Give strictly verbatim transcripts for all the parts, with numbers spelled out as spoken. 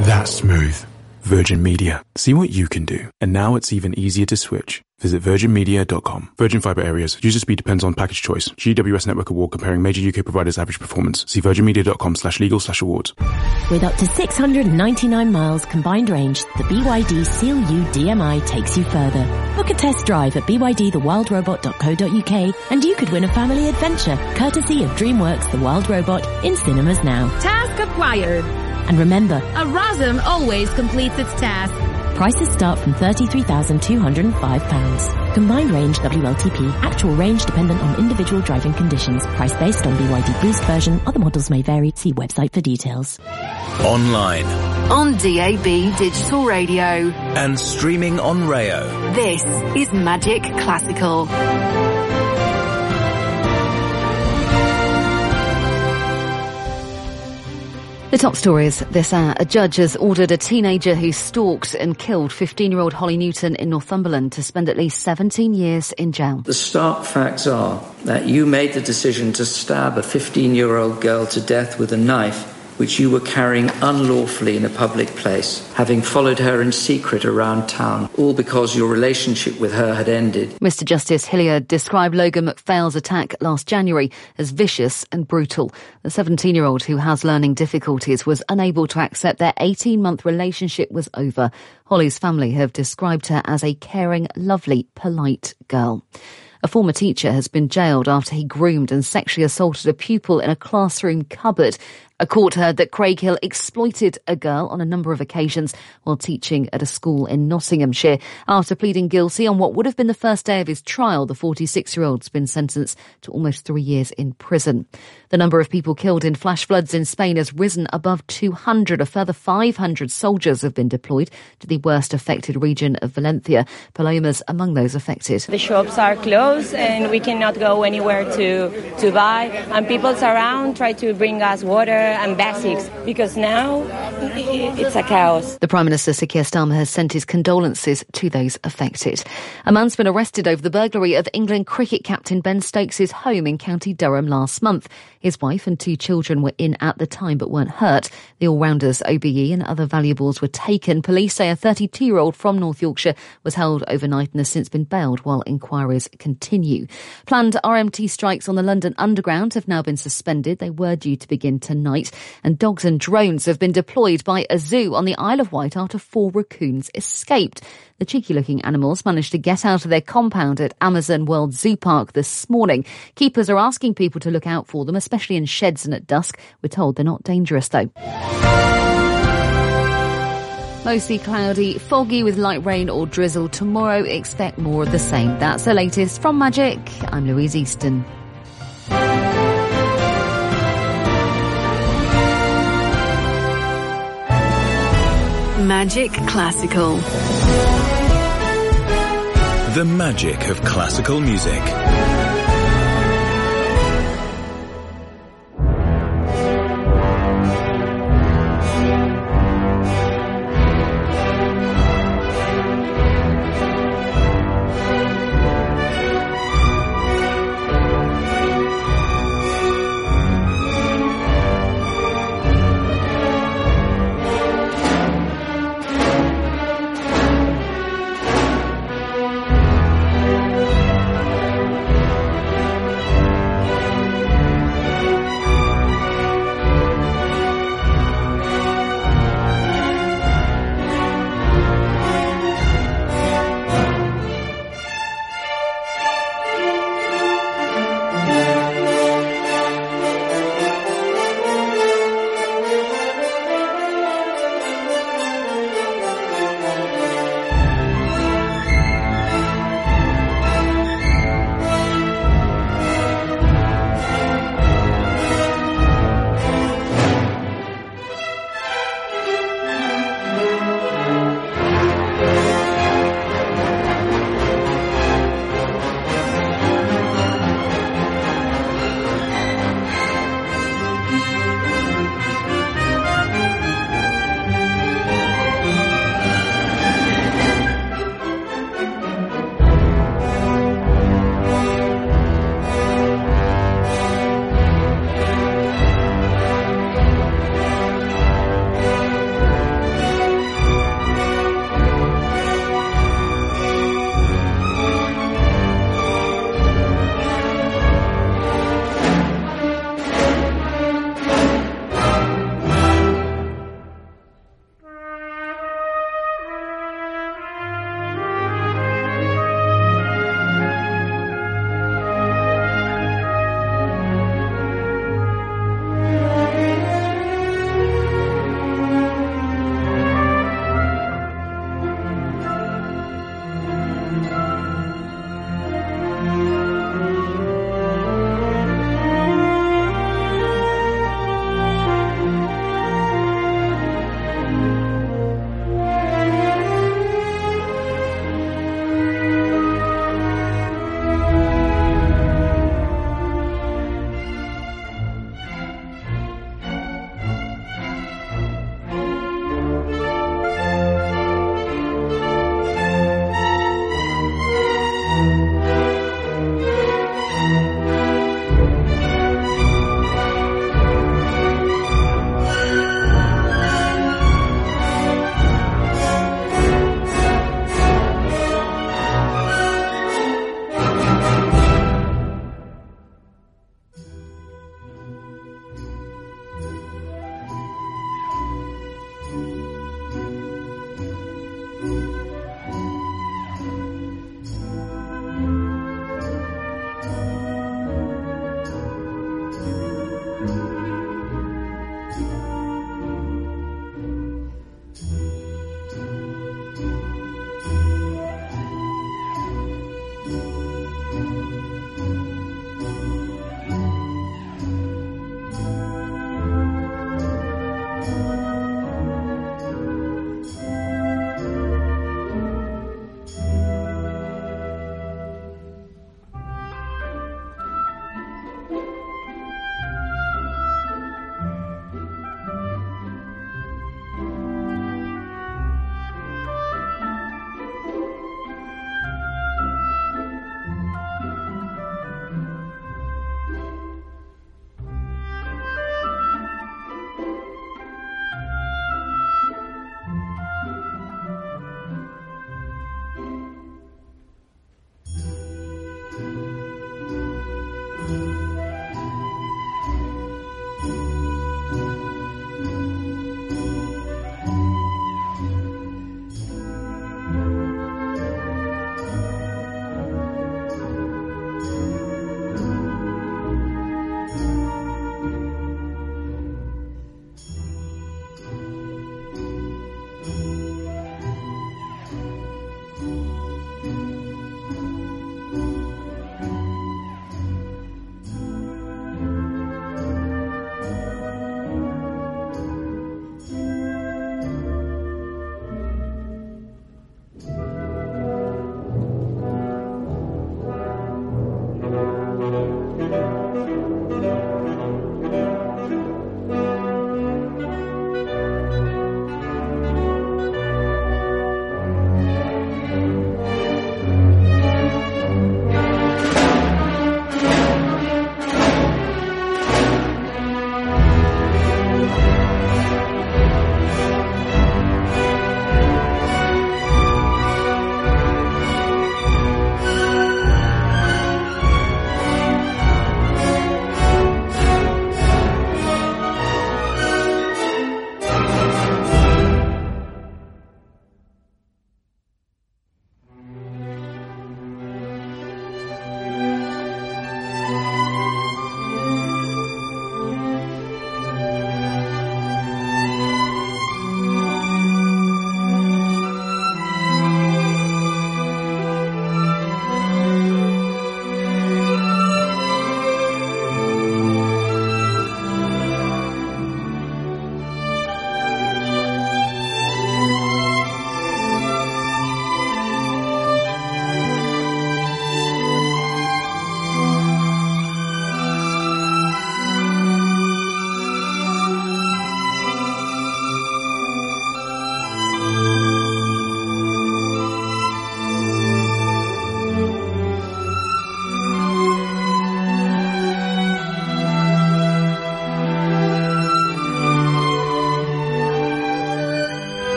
That's smooth. Virgin Media. See what you can do. And now it's even easier to switch. Visit virgin media dot com. Virgin Fibre Areas. User speed depends on package choice. G W S Network Award comparing major U K providers' average performance. See virgin media dot com slash legal slash awards. With up to six hundred ninety-nine miles combined range, the B Y D Seal U D M I takes you further. Book a test drive at b y d the wild robot dot co dot u k and you could win a family adventure, courtesy of DreamWorks The Wild Robot, in cinemas now. Task acquired. And remember, a Rosm always completes its task. Prices start from thirty-three thousand two hundred five pounds. Combined range W L T P. Actual range dependent on individual driving conditions. Price based on B Y D Boost version. Other models may vary. See website for details. Online. On D A B Digital Radio. And streaming on Rayo. This is Magic Classical. The top stories this hour. A judge has ordered a teenager who stalked and killed fifteen-year-old Holly Newton in Northumberland to spend at least seventeen years in jail. The stark facts are that you made the decision to stab a fifteen-year-old girl to death with a knife which you were carrying unlawfully in a public place, having followed her in secret around town, all because your relationship with her had ended. Mister Justice Hilliard described Logan McPhail's attack last January as vicious and brutal. The seventeen-year-old who has learning difficulties was unable to accept their eighteen-month relationship was over. Holly's family have described her as a caring, lovely, polite girl. A former teacher has been jailed after he groomed and sexually assaulted a pupil in a classroom cupboard. A court heard that Craighill exploited a girl on a number of occasions while teaching at a school in Nottinghamshire. After pleading guilty on what would have been the first day of his trial, the forty-six-year-old's been sentenced to almost three years in prison. The number of people killed in flash floods in Spain has risen above two hundred. A further five hundred soldiers have been deployed to the worst affected region of Valencia. Paloma's among those affected. The shops are closed and we cannot go anywhere to, to buy. And people around try to bring us water and basics, because now it's a chaos. The Prime Minister, Sir Keir Starmer, has sent his condolences to those affected. A man's been arrested over the burglary of England cricket captain Ben Stokes' home in County Durham last month. His wife and two children were in at the time but weren't hurt. The all-rounder's O B E and other valuables were taken. Police say a thirty-two-year-old from North Yorkshire was held overnight and has since been bailed while inquiries continue. Planned R M T strikes on the London Underground have now been suspended. They were due to begin tonight. And dogs and drones have been deployed by a zoo on the Isle of Wight after four raccoons escaped. The cheeky-looking animals managed to get out of their compound at Amazon World Zoo Park this morning. Keepers are asking people to look out for them, especially in sheds and at dusk. We're told they're not dangerous, though. Mostly cloudy, foggy with light rain or drizzle. Tomorrow, expect more of the same. That's the latest from Magic. I'm Louise Easton. Magic Classical. The magic of classical music.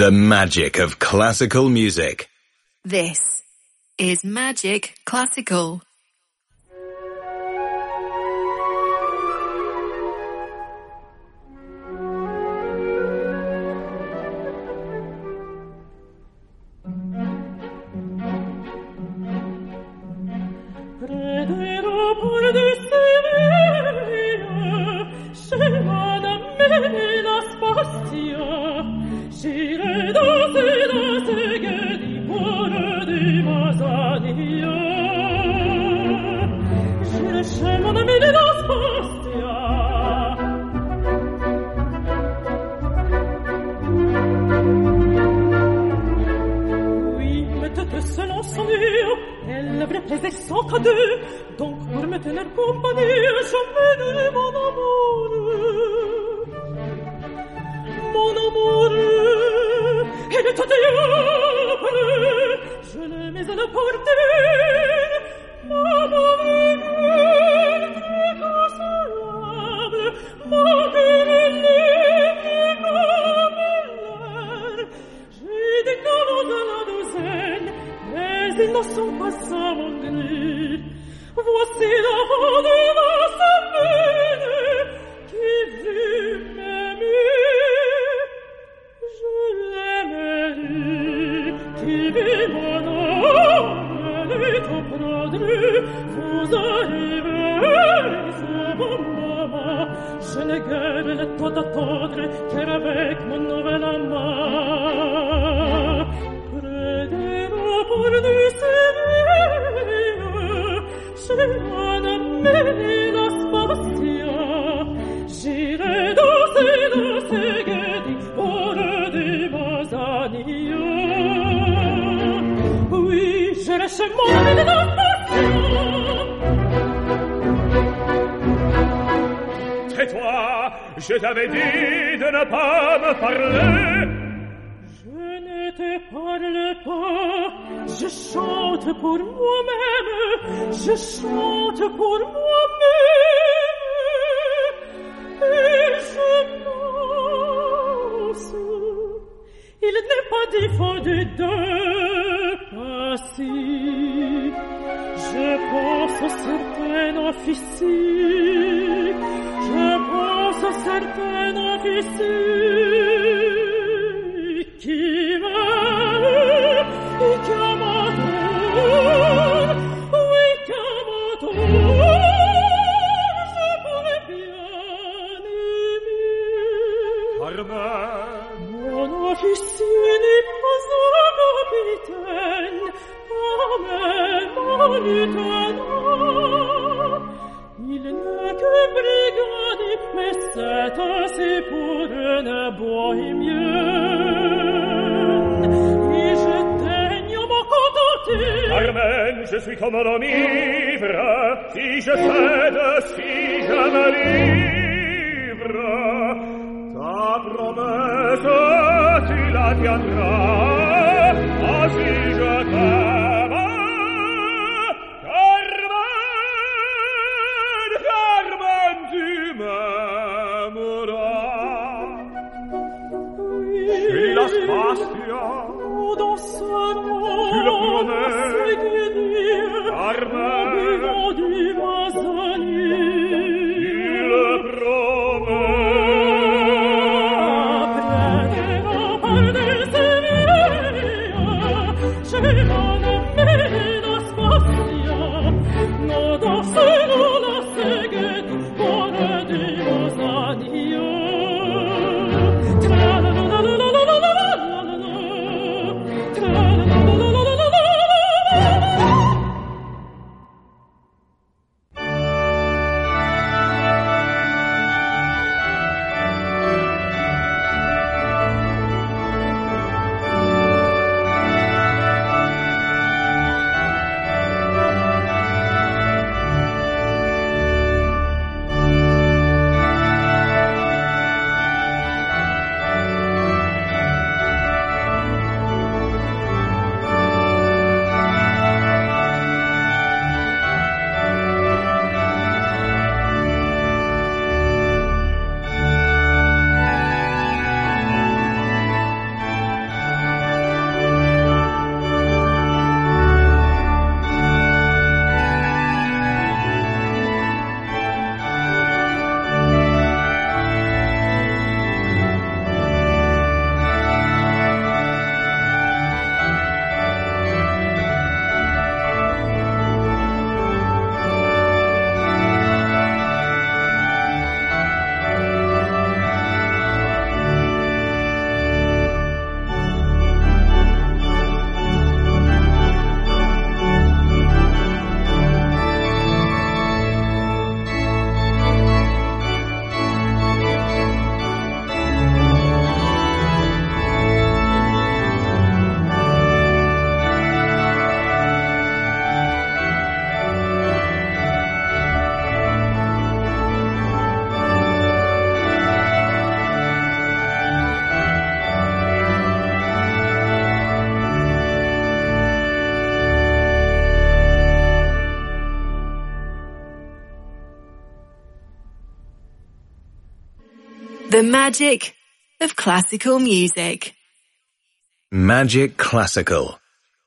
The magic of classical music. This is Magic Classical. Tais-toi, je t'avais dit de ne pas me parler. Je ne te parle pas, je chante pour moi-même, je chante pour moi-même, et je pense, il n'est pas défendu de passer. Je pense à certaines officiers, je pense à certaines officiers qui m'aiment et qui m'adorent, oui, qui m'adorent, je pourrais bien aimer. Carmen, mon officier n'est pas un capitaine, Amen, mon lieutenant. Il n'est que brigadier, mais c'est assez pour une bohémienne. Et je daigne m'en contenter. Carmen, je suis comme un ivre, si je cède, si je me livre. Ta promesse, tu la tiendras, ah, si je t'aime. Spastia, oh, dans ce monde, tu le promets, Carmen, vivant du Mazani, tu le promets. Après la part des Sévilla, j'ai mon aimé la Spastia, non dans ce nom la Seged, pour du Mazani. The magic of classical music. Magic Classical.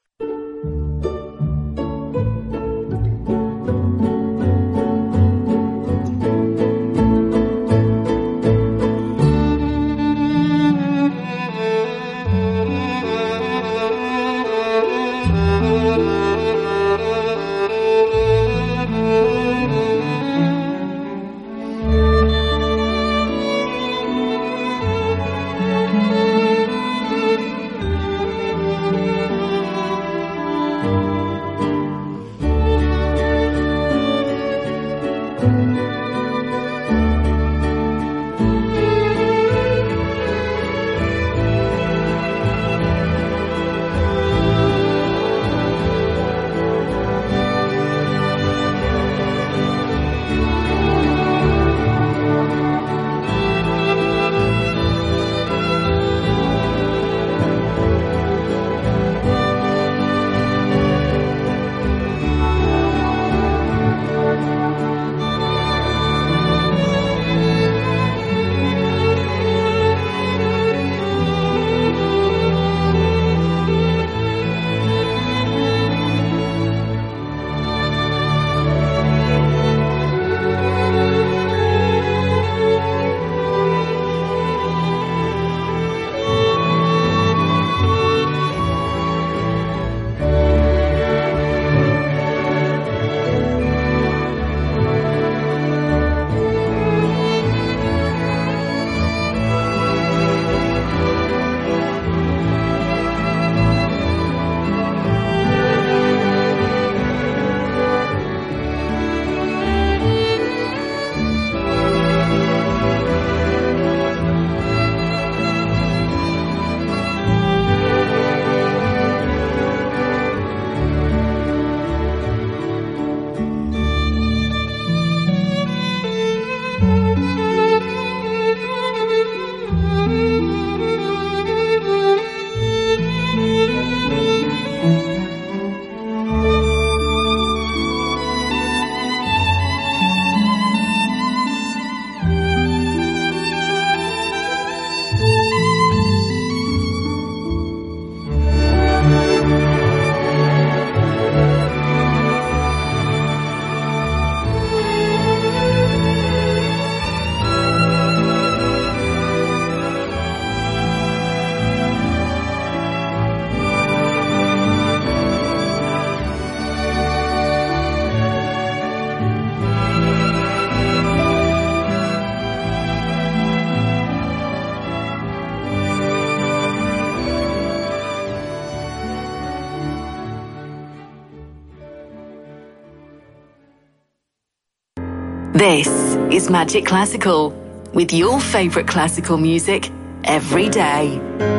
This is Magic Classical, with your favourite classical music every day.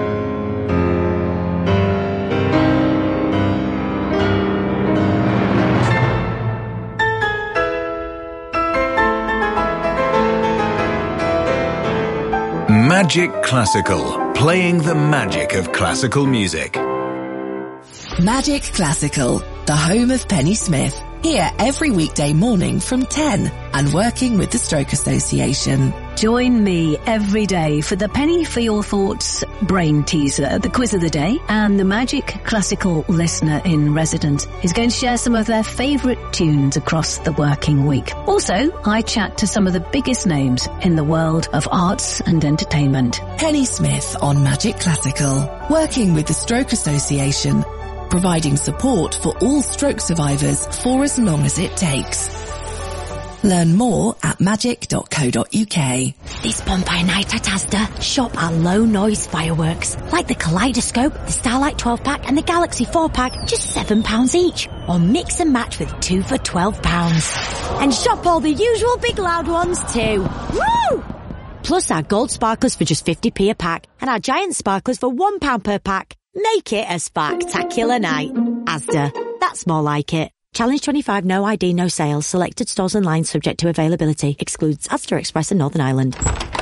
Magic Classical, playing the magic of classical music. Magic Classical, the home of Penny Smith. Here every weekday morning from ten and working with the Stroke Association. Join me every day for the Penny for Your Thoughts Brain Teaser, the quiz of the day, and the Magic Classical Listener in Residence is going to share some of their favourite tunes across the working week. Also, I chat to some of the biggest names in the world of arts and entertainment. Penny Smith on Magic Classical, working with the Stroke Association, providing support for all stroke survivors for as long as it takes. Learn more at magic dot co dot uk. This bonfire night at Asda, shop our low noise fireworks, like the Kaleidoscope, the Starlight twelve pack and the Galaxy four pack, just seven pounds each. Or mix and match with two for twelve pounds. And shop all the usual big loud ones too. Woo! Plus our gold sparklers for just fifty p a pack, and our giant sparklers for one pound per pack. Make it a spectacular night. Asda, that's more like it. Challenge twenty-five, no I D, no sales. Selected stores and lines subject to availability. Excludes Asda Express and Northern Ireland.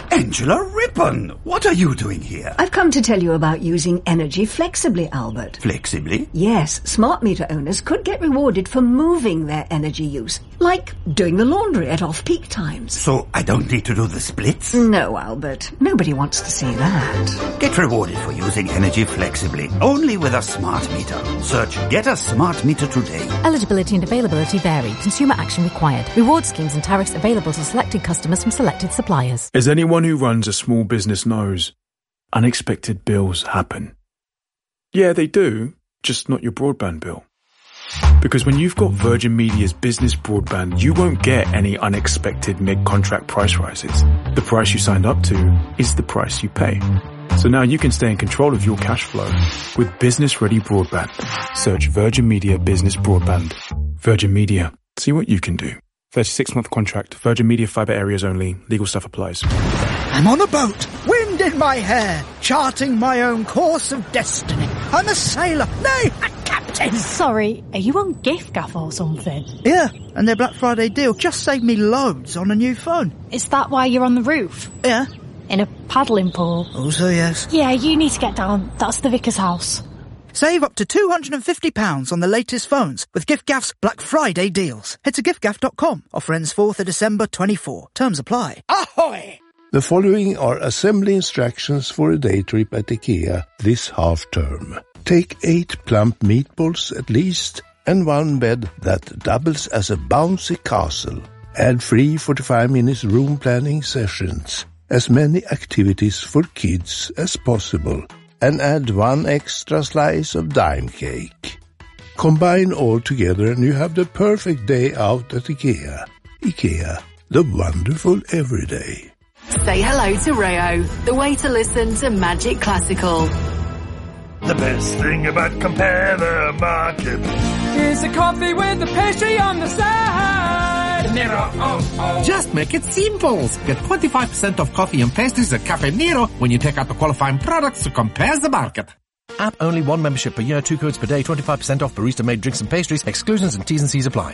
Angela Rippon, what are you doing here? I've come to tell you about using energy flexibly, Albert. Flexibly? Yes, smart meter owners could get rewarded for moving their energy use, like doing the laundry at off-peak times. So I don't need to do the splits? No, Albert. Nobody wants to see that. Get rewarded for using energy flexibly, only with a smart meter. Search Get a Smart Meter today. Eligibility and availability vary. Consumer action required. Reward schemes and tariffs available to selected customers from selected suppliers. As anyone who runs a small business knows, unexpected bills happen. Yeah, they do, just not your broadband bill. Because when you've got Virgin Media's business broadband, you won't get any unexpected mid-contract price rises. The price you signed up to is the price you pay. So now you can stay in control of your cash flow with business-ready broadband. Search Virgin Media Business Broadband. Virgin Media. See what you can do. thirty-six month contract. Virgin Media fibre areas only. Legal stuff applies. I'm on a boat. Wind in my hair. Charting my own course of destiny. I'm a sailor. Nay, a captain. Sorry, are you on giffgaff or something? Yeah, and their Black Friday deal just saved me loads on a new phone. Is that why you're on the roof? Yeah. In a paddling pool? Also, yes. Yeah, you need to get down. That's the vicar's house. Save up to two hundred fifty pounds on the latest phones with giffgaff's Black Friday deals. Head to giffgaff dot com. Offer ends fourth of December twenty-four. Terms apply. Ahoy! The following are assembly instructions for a day trip at IKEA this half-term. Take eight plump meatballs at least and one bed that doubles as a bouncy castle. Add free forty-five minutes room planning sessions. As many activities for kids as possible. And add one extra slice of dime cake. Combine all together and you have the perfect day out at IKEA. IKEA, the wonderful everyday. Say hello to Rayo, the way to listen to Magic Classical. The best thing about Compare the Market is a coffee with a pastry on the side. Nero, oh, oh. Just make it simple. Get twenty-five percent off coffee and pastries at Cafe Nero when you take out the qualifying products to Compare the Market. App only, one membership per year, two codes per day, twenty-five percent off barista-made drinks and pastries. Exclusions and T's and C's apply.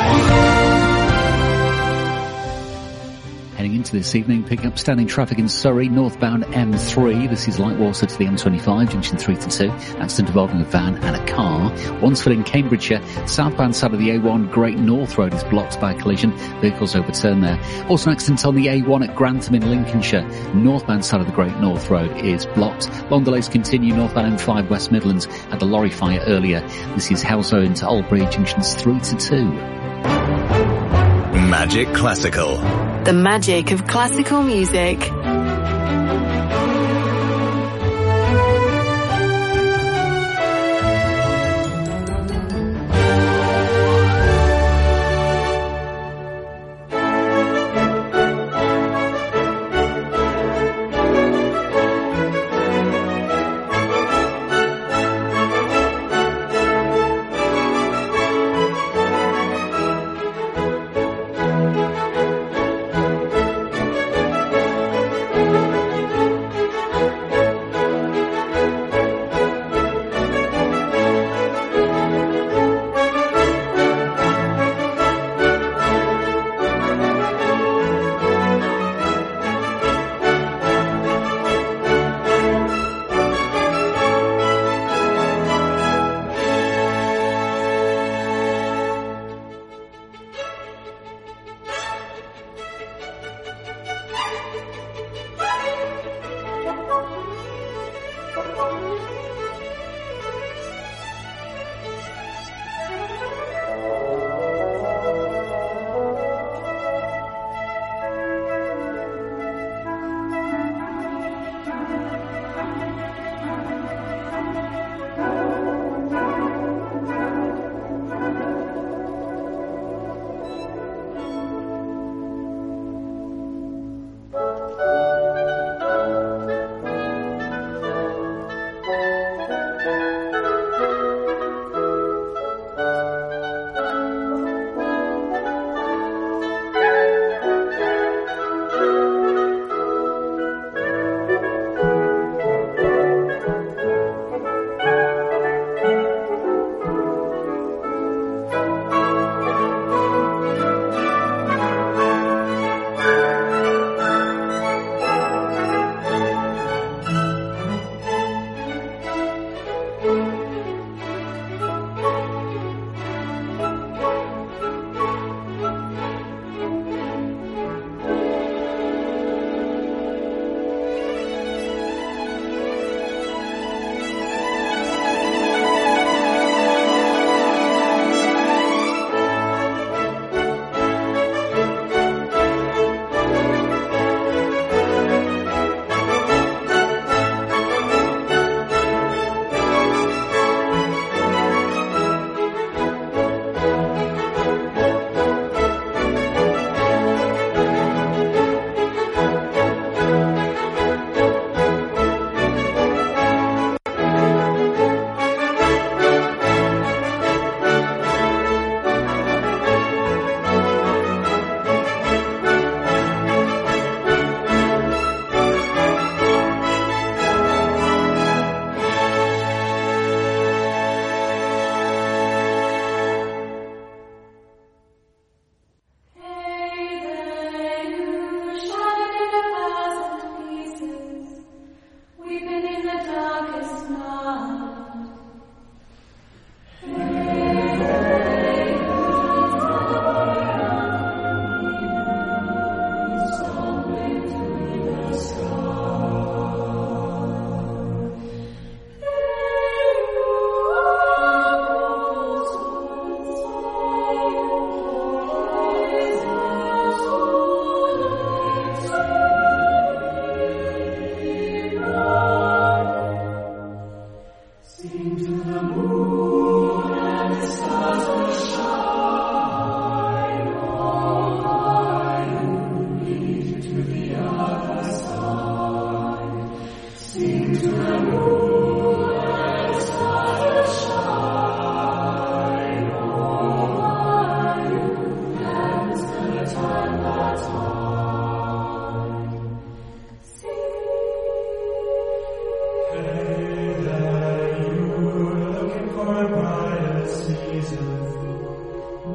Heading into this evening, picking up standing traffic in Surrey, northbound M three. This is Lightwater to the M twenty-five, junction three to two. Accident involving a van and a car. Wansford in Cambridgeshire, southbound side of the A one, Great North Road is blocked by a collision. Vehicles overturned there. Also an accident on the A one at Grantham in Lincolnshire. Northbound side of the Great North Road is blocked. Long delays continue northbound M five, West Midlands. Had a lorry fire earlier. This is Hounslow into Albury, junctions three to two. Magic Classical. The magic of classical music.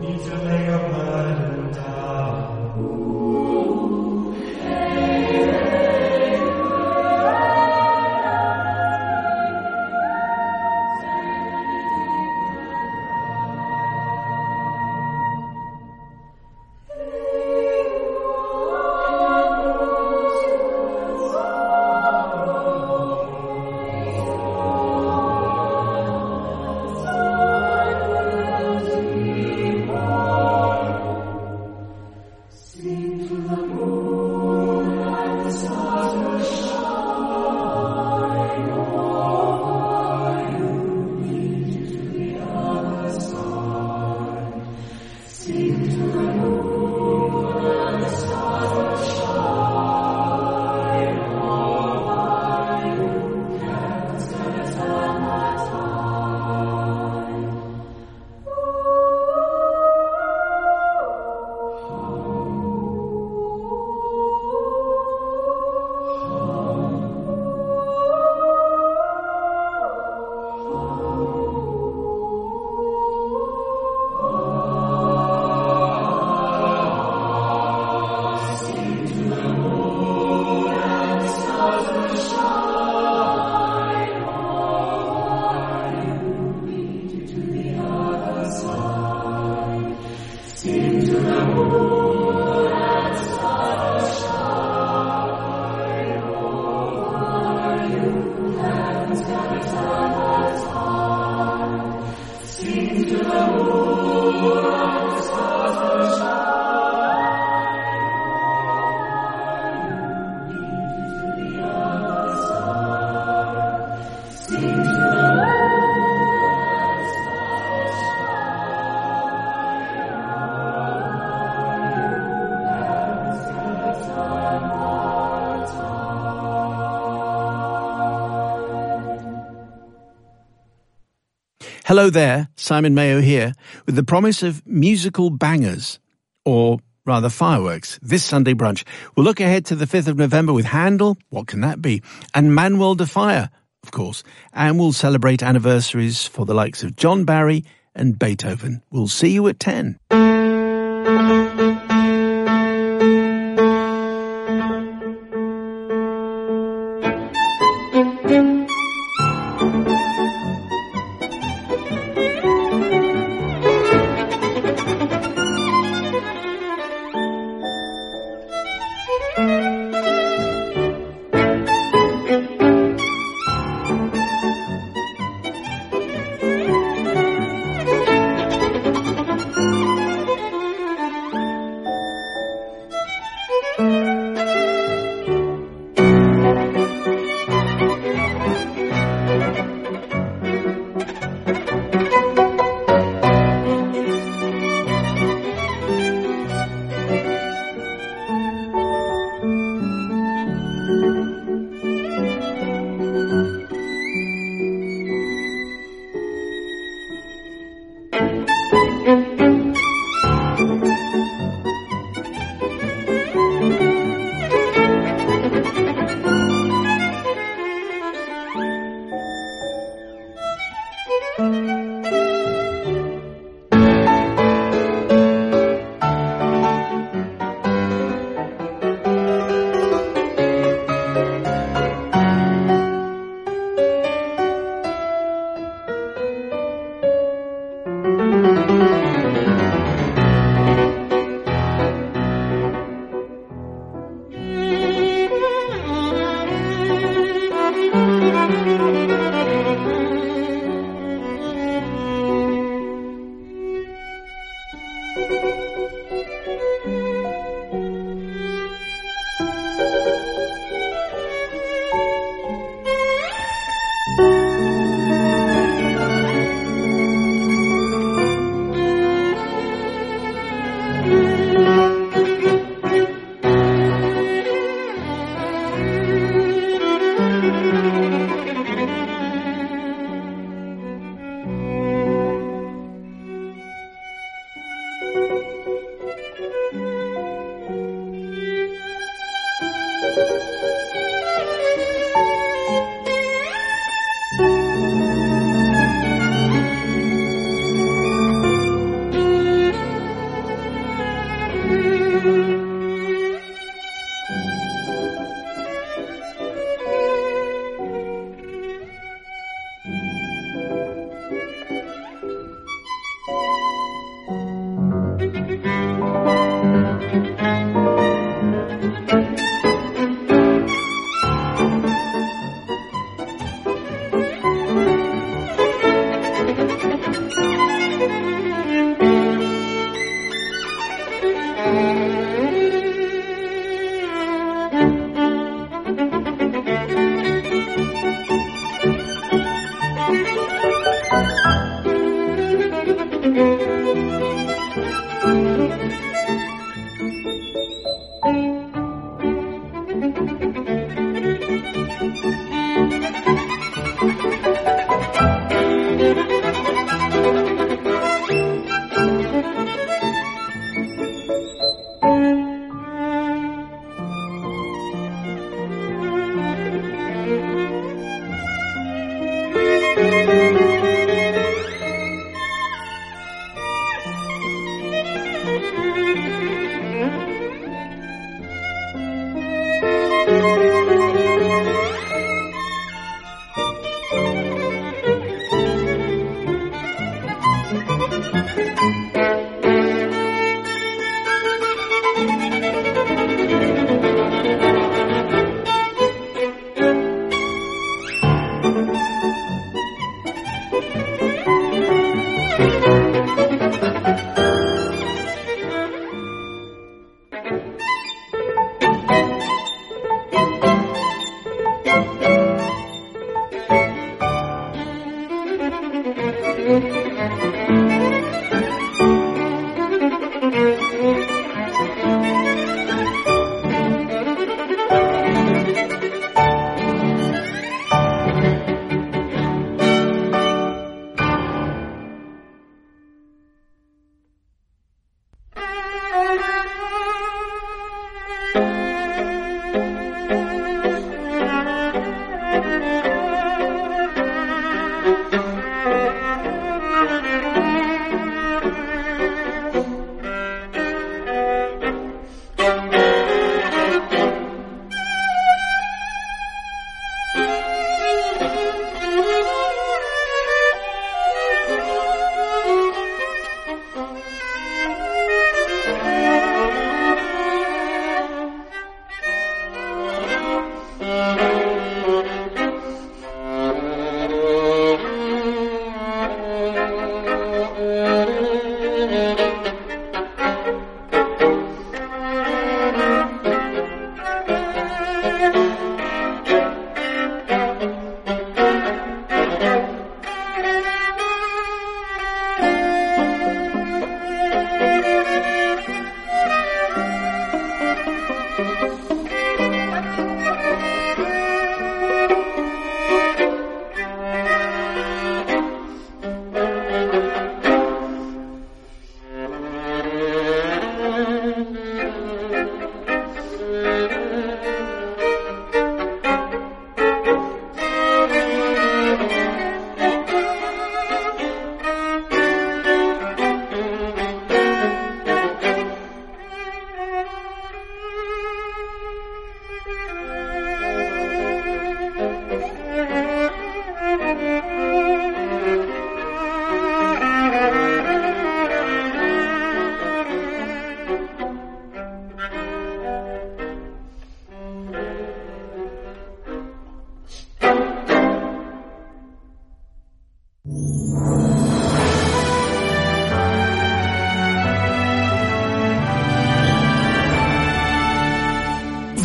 Hello there, Simon Mayo here, with the promise of musical bangers, or rather fireworks, this Sunday brunch. We'll look ahead to the fifth of November with Handel, what can that be, and Manuel de Falla, of course, and we'll celebrate anniversaries for the likes of John Barry and Beethoven. We'll see you at ten.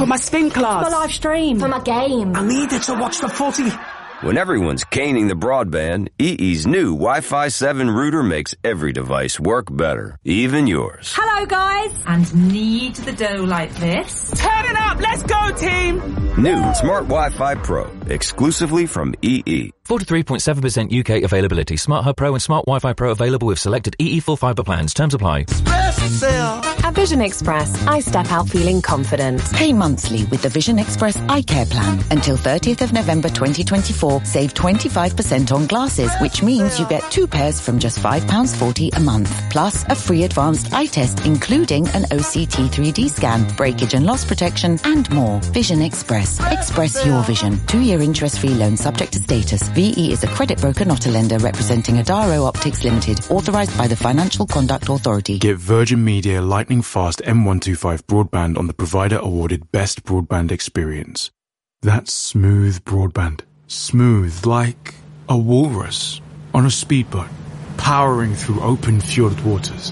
For my spin class. For my live stream. For my game. I need it to watch the footy. When everyone's caning the broadband, E E's new Wi-Fi seven router makes every device work better, even yours. Hello, guys. And knead the dough like this. Turn it up. Let's go, team. New Smart Wi-Fi Pro, exclusively from E E. forty-three point seven percent U K availability. Smart Hub Pro and Smart Wi-Fi Pro available with selected E E full fibre plans. Terms apply. At Vision Express, I step out feeling confident. Pay monthly with the Vision Express Eye Care Plan. Until thirtieth of November twenty twenty-four, save twenty-five percent on glasses, which means you get two pairs from just five pounds forty a month. Plus, a free advanced eye test, including an O C T three D scan, breakage and loss protection, and more. Vision Express. Express your vision. Two-year interest-free loan subject to status. V E is a credit broker, not a lender, representing Adaro Optics Limited, authorised by the Financial Conduct Authority. Get Virgin Media lightning fast M one twenty-five broadband on the provider awarded Best Broadband Experience. That's smooth broadband. Smooth like a walrus on a speedboat, powering through open fjord waters.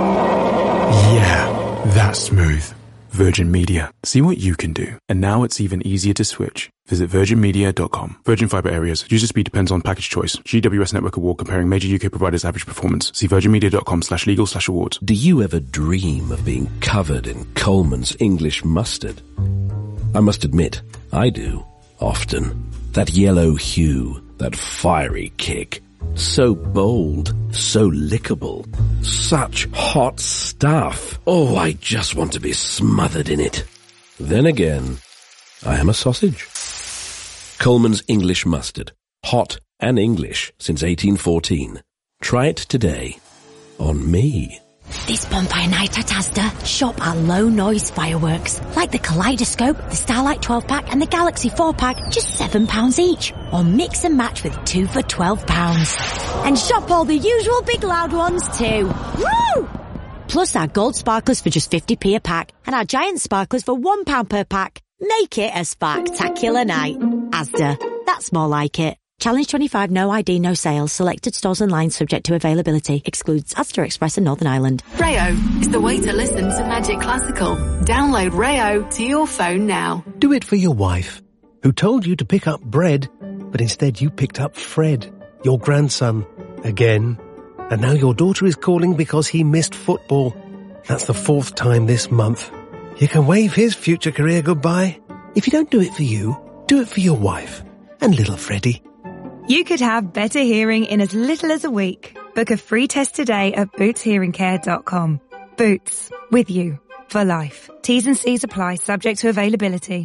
Yeah, that's smooth. Virgin Media. See what you can do. And now it's even easier to switch. Visit virgin media dot com. Virgin Fibre Areas. User speed depends on package choice. G W S Network Award comparing major U K providers' average performance. See virgin media dot com slash legal slash awards. Do you ever dream of being covered in Coleman's English mustard? I must admit, I do. Often. That yellow hue. That fiery kick. So bold, so lickable, such hot stuff. Oh, I just want to be smothered in it. Then again, I am a sausage. Coleman's English Mustard. Hot and English since eighteen fourteen. Try it today. On me. This bonfire night at Asda, shop our low noise fireworks. Like the Kaleidoscope, the Starlight twelve pack and the Galaxy four pack, just seven pounds each. Or mix and match with two for twelve pounds. And shop all the usual big loud ones too. Woo! Plus our gold sparklers for just fifty p a pack and our giant sparklers for one pound per pack. Make it a spectacular night. Asda, that's more like it. Challenge twenty-five, no I D, no sales. Selected stores and lines subject to availability. Excludes Asda Express and Northern Ireland. Rayo is the way to listen to Magic Classical. Download Rayo to your phone now. Do it for your wife, who told you to pick up bread, but instead you picked up Fred, your grandson, again. And now your daughter is calling because he missed football. That's the fourth time this month. You can wave his future career goodbye. If you don't do it for you, do it for your wife and little Freddie. You could have better hearing in as little as a week. Book a free test today at boots hearing care dot com. Boots, with you, for life. T's and C's apply, subject to availability.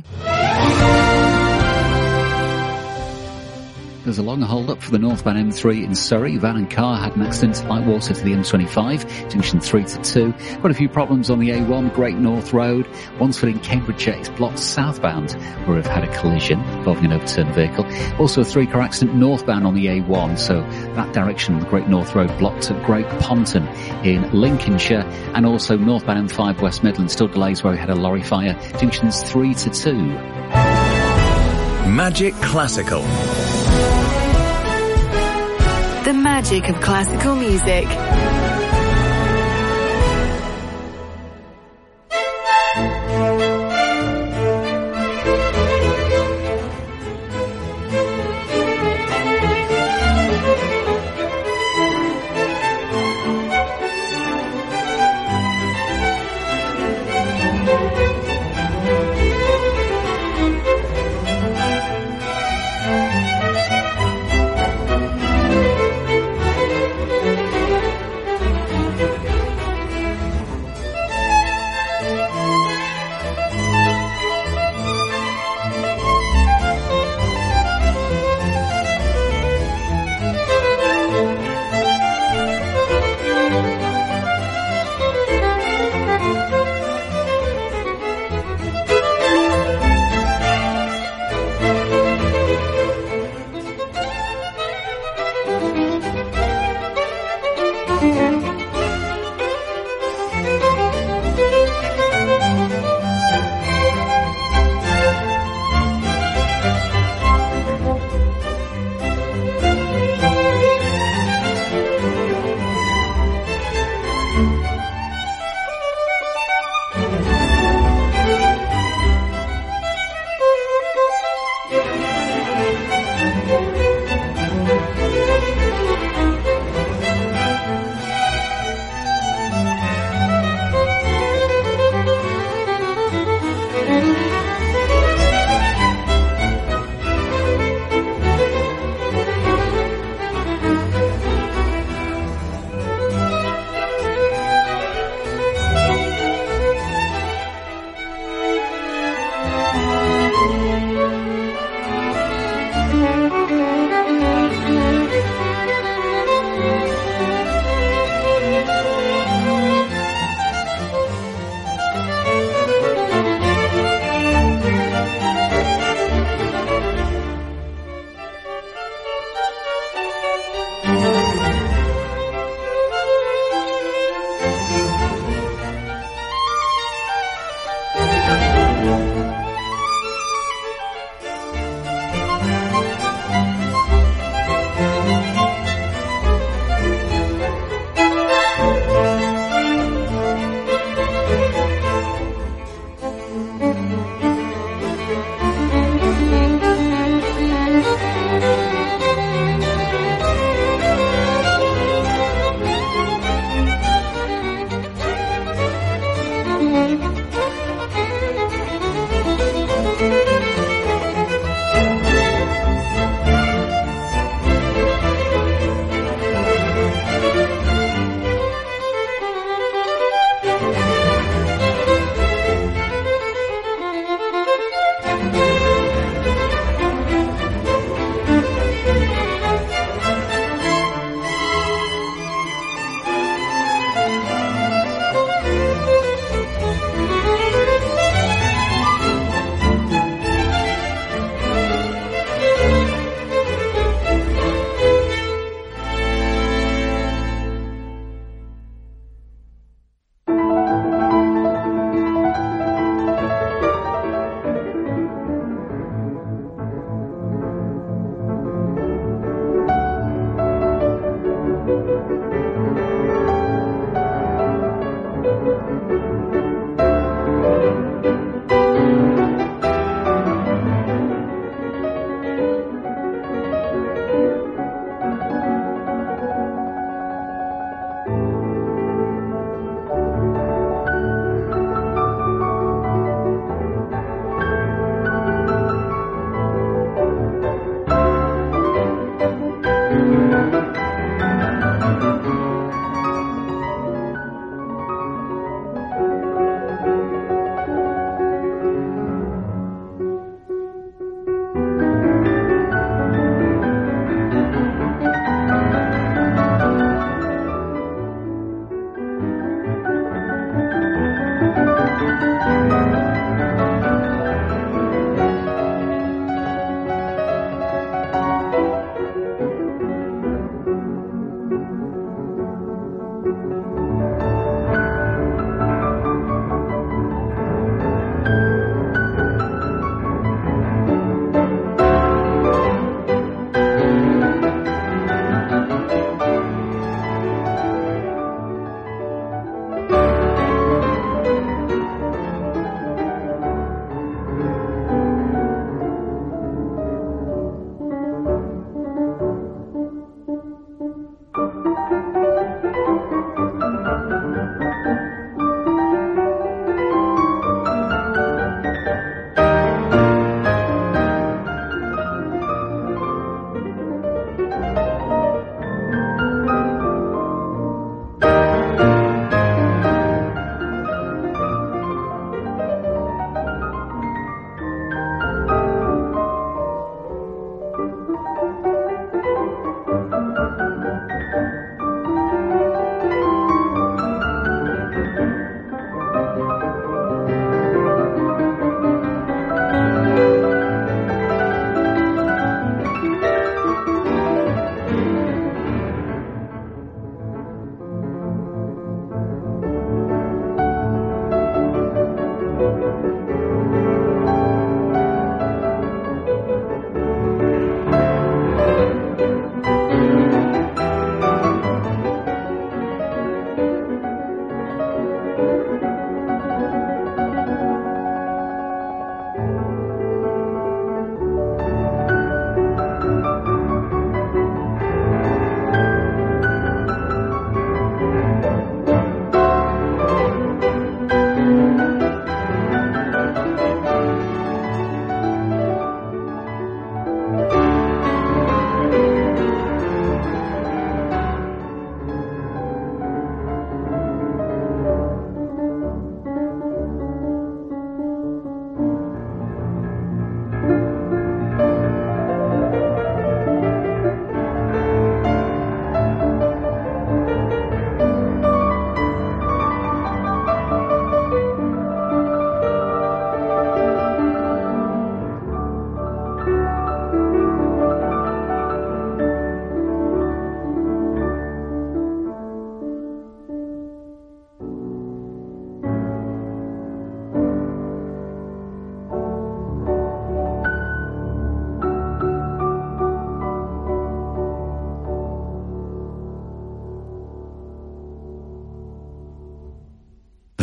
There's a long hold-up for the northbound M three in Surrey. Van and car had an accident at Lightwater to the M twenty-five, junction three to two. Quite a few problems on the A one, Great North Road. Wansford in Cambridgeshire is blocked southbound, where we've had a collision involving an overturned vehicle. Also a three-car accident northbound on the A one, so that direction, the Great North Road, blocked at Great Ponton in Lincolnshire. And also northbound M five West Midlands, still delays where we had a lorry fire, junctions three to two. Magic Classical. The magic of classical music.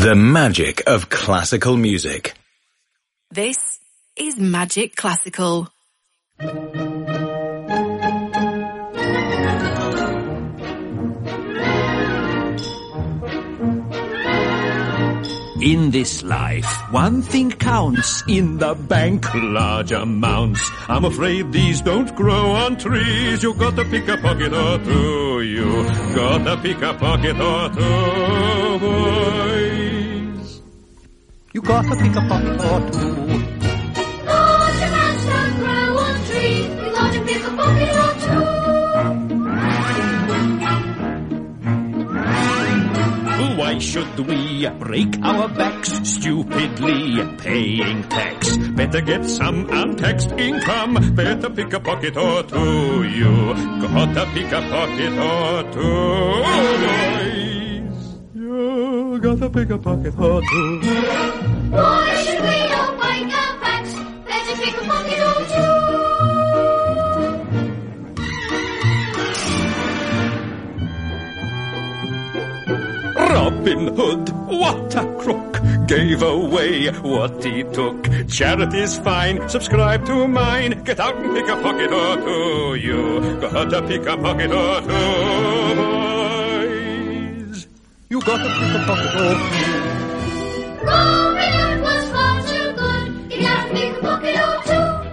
The magic of classical music. This is Magic Classical. In this life, one thing counts. In the bank, large amounts. I'm afraid these don't grow on trees. You gotta pick a pocket or two. You gotta pick a pocket or two, boys. You gotta pick a pocket or two. Large amounts don't grow on trees. You gotta pick a pocket or two. Why should we break our backs stupidly paying tax? Better get some untaxed income. Better pick a pocket or two. You gotta pick a pocket or two, boys. You gotta pick a pocket or two. Why should we all break our backs? Better pick a pocket or two. Robin Hood, what a crook, gave away what he took. Charity's fine, subscribe to mine. Get out and pick a pocket or two. You gotta pick a pocket or two, boys. You gotta pick a pocket or two. Robin Hood was far too good. Get out and pick a pocket or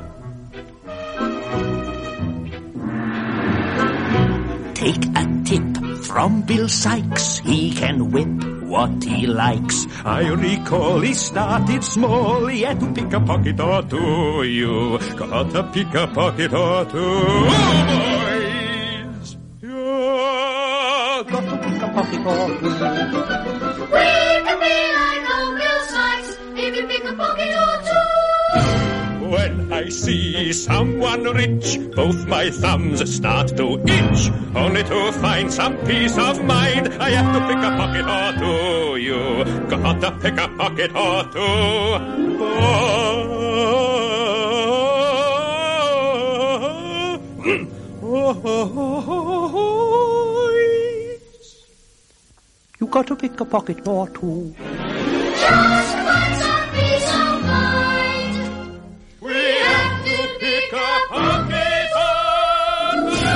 two. Take a tip from Bill Sykes, he can whip what he likes. I recall he started small, he had to pick a pocket or two. You gotta pick a pocket or two, boys. You gotta pick a pocket or two. We can be like old Bill Sykes if you pick a pocket or two. When I see someone rich, both my thumbs start to itch. Only to find some peace of mind, I have to pick a pocket or two. You gotta pick a pocket or two. You gotta pick a pocket or two. Just to find some peace of mind. We have to pick a pocket or two.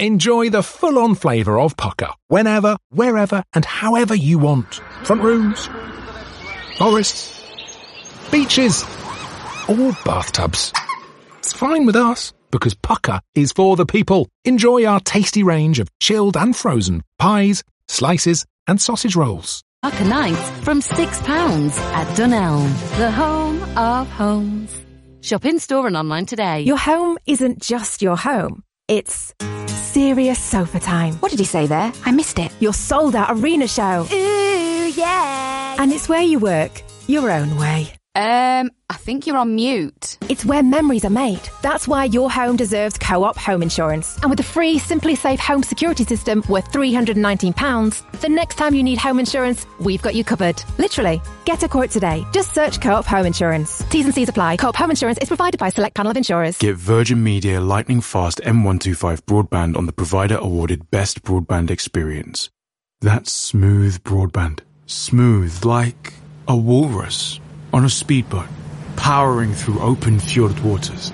Enjoy the full-on flavour of Pucker, whenever, wherever and however you want. Front rooms, forests, beaches, or bathtubs. It's fine with us, because Pucker is for the people. Enjoy our tasty range of chilled and frozen pies, slices and sausage rolls. Pucker nights from six pounds at Dunelm, the home of homes. Shop in store and online today. Your home isn't just your home. It's serious sofa time. What did he say there? I missed it. Your sold-out arena show. Ooh, yeah. And it's where you work, your own way. Um, I think you're on mute. It's where memories are made. That's why your home deserves Co-op Home Insurance. And with the free Simply Safe home security system worth three hundred nineteen pounds, the next time you need home insurance, we've got you covered. Literally. Get a quote today. Just search Co-op Home Insurance. T's and C's apply. Co-op Home Insurance is provided by a select panel of insurers. Get Virgin Media lightning fast M one twenty-five broadband on the provider awarded Best Broadband Experience. That's smooth broadband. Smooth like a walrus on a speedboat, powering through open fjord waters.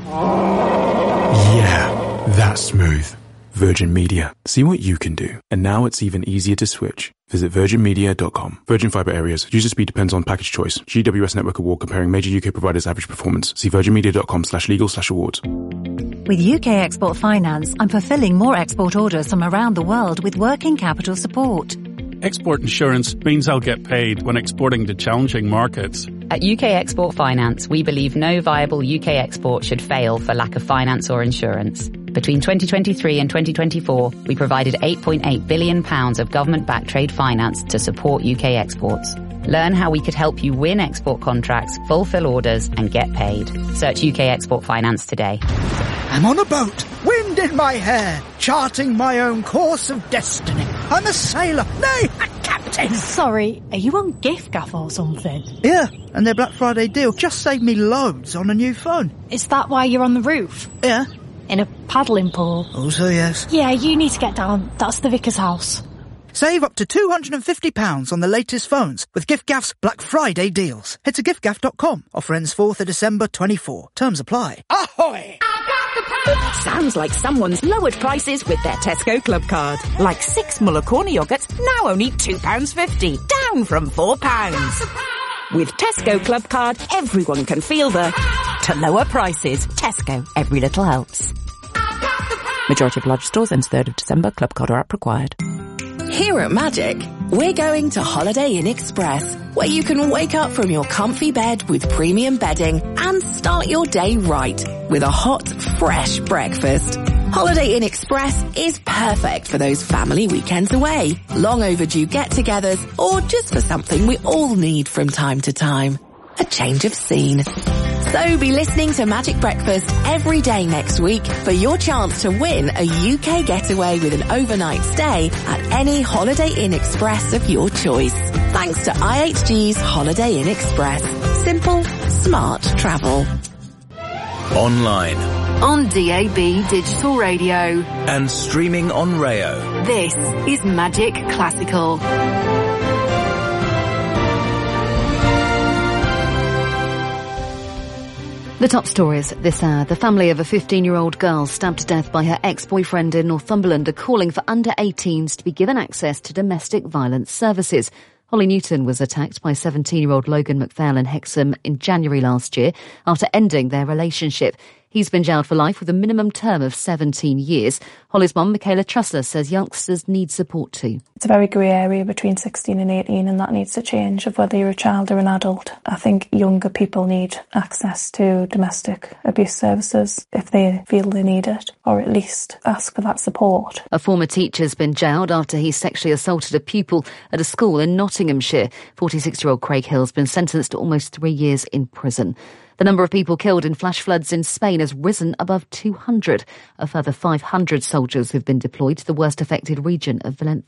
Yeah, that's smooth. Virgin Media. See what you can do. And now it's even easier to switch. Visit virgin media dot com. Virgin Fibre Areas. User speed depends on package choice. G W S Network Award comparing major U K providers' average performance. See virgin media dot com slash legal slash awards. With U K Export Finance, I'm fulfilling more export orders from around the world with working capital support. Export insurance means I'll get paid when exporting to challenging markets. At U K Export Finance, we believe no viable U K export should fail for lack of finance or insurance. Between twenty twenty-three and twenty twenty-four, we provided eight point eight billion pounds of government-backed trade finance to support U K exports. Learn how we could help you win export contracts, fulfill orders, and get paid. Search U K Export Finance today. I'm on a boat, wind in my hair, charting my own course of destiny. I'm a sailor, nay, a captain. Sorry, are you on giffgaff or something? Yeah, and their Black Friday deal just saved me loads on a new phone. Is that why you're on the roof? Yeah. In a paddling pool? Also yes. Yeah, you need to get down. That's the vicar's house. Save up to two hundred fifty pounds on the latest phones with giffgaff's Black Friday deals. Head to giffgaff dot com. Offer ends fourth of December twenty-four. Terms apply. Ahoy! Sounds like someone's lowered prices with their Tesco Club card. Like six Muller Corner yogurts, now only two pounds fifty, down from four pounds. With Tesco Club card, everyone can feel the to lower prices. Tesco, every little helps. Majority of large stores ends third of December. Club card or app required. Here at Magic, we're going to Holiday Inn Express, where you can wake up from your comfy bed with premium bedding and start your day right with a hot, fresh breakfast. Holiday Inn Express is perfect for those family weekends away, long overdue get-togethers, or just for something we all need from time to time. A change of scene. So be listening to Magic Breakfast every day next week for your chance to win a U K getaway with an overnight stay at any Holiday Inn Express of your choice. Thanks to I H G's Holiday Inn Express. Simple, smart travel. Online. On D A B Digital Radio. And streaming on Rayo. This is Magic Classical. The top stories this hour. The family of a fifteen-year-old girl stabbed to death by her ex-boyfriend in Northumberland are calling for under eighteens to be given access to domestic violence services. Holly Newton was attacked by seventeen-year-old Logan McPhail in Hexham in January last year after ending their relationship. He's been jailed for life with a minimum term of seventeen years. Holly's mum, Michaela Trussler, says youngsters need support too. It's a very grey area between sixteen and eighteen, and that needs to change of whether you're a child or an adult. I think younger people need access to domestic abuse services if they feel they need it, or at least ask for that support. A former teacher's been jailed after he sexually assaulted a pupil at a school in Nottinghamshire. forty-six-year-old Craig Hill's been sentenced to almost three years in prison. The number of people killed in flash floods in Spain has risen above two hundred. A further five hundred soldiers have been deployed to the worst affected region of Valencia.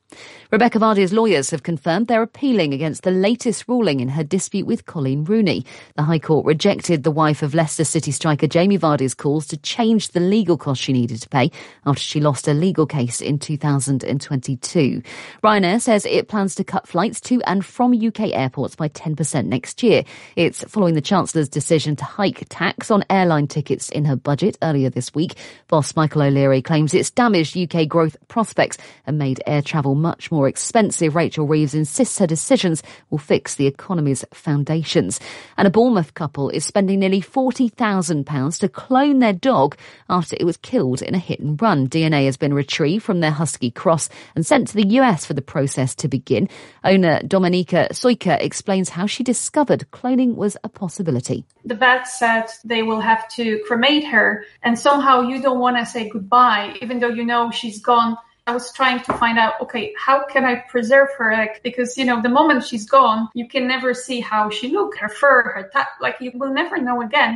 Rebecca Vardy's lawyers have confirmed they're appealing against the latest ruling in her dispute with Colleen Rooney. The High Court rejected the wife of Leicester City striker Jamie Vardy's calls to change the legal costs she needed to pay after she lost a legal case in two thousand twenty-two. Ryanair says it plans to cut flights to and from U K airports by ten percent next year. It's following the Chancellor's decision to hike tax on airline tickets in her budget earlier this week. Boss Michael O'Leary claims it's damaged U K growth prospects and made air travel much more expensive. Rachel Reeves insists her decisions will fix the economy's foundations. And a Bournemouth couple is spending nearly forty thousand pounds to clone their dog after it was killed in a hit and run. D N A has been retrieved from their husky cross and sent to the U S for the process to begin. Owner Dominika Sojka explains how she discovered cloning was a possibility. The vet said they will have to cremate her, and somehow you don't want to say goodbye, even though you know she's gone. I was trying to find out, okay, how can I preserve her? Like, because, you know, the moment she's gone, you can never see how she looked, her fur, her ta- like you will never know again.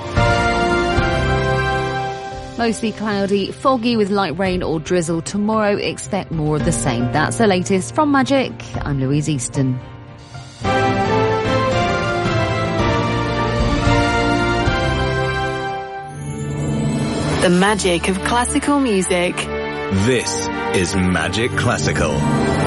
Mostly cloudy, foggy with light rain or drizzle. Tomorrow, expect more of the same. That's the latest from Magic. I'm Louise Easton. The magic of classical music. This is Magic Classical.